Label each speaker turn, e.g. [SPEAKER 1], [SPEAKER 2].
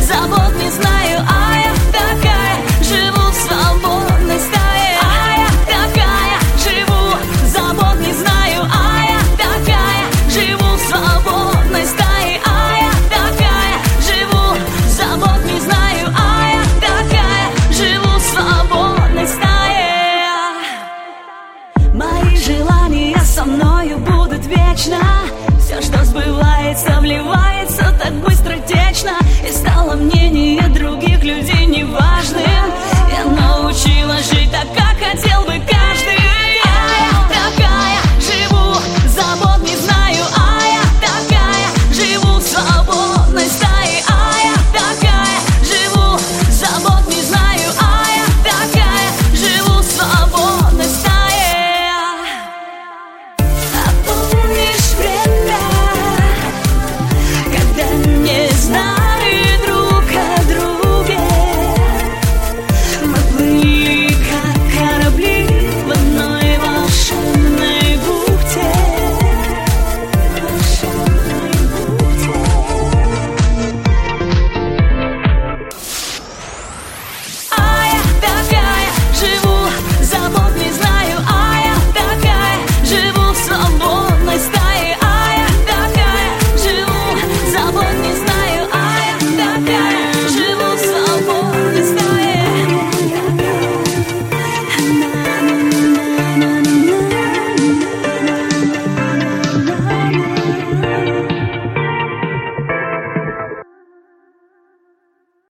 [SPEAKER 1] забот не знаю, а я такая, живу в свободной стае. А я такая, живу, забот не знаю, а я такая, живу в свободной стае. А я такая, живу, забот не знаю, а я такая, живу в свободной стае. Мои желания со мною будут вечно. Все, что сбывается, вливается так быстротечно. И стало мнение других людей неважным. Я научилась жить так, как хотел бы каждый.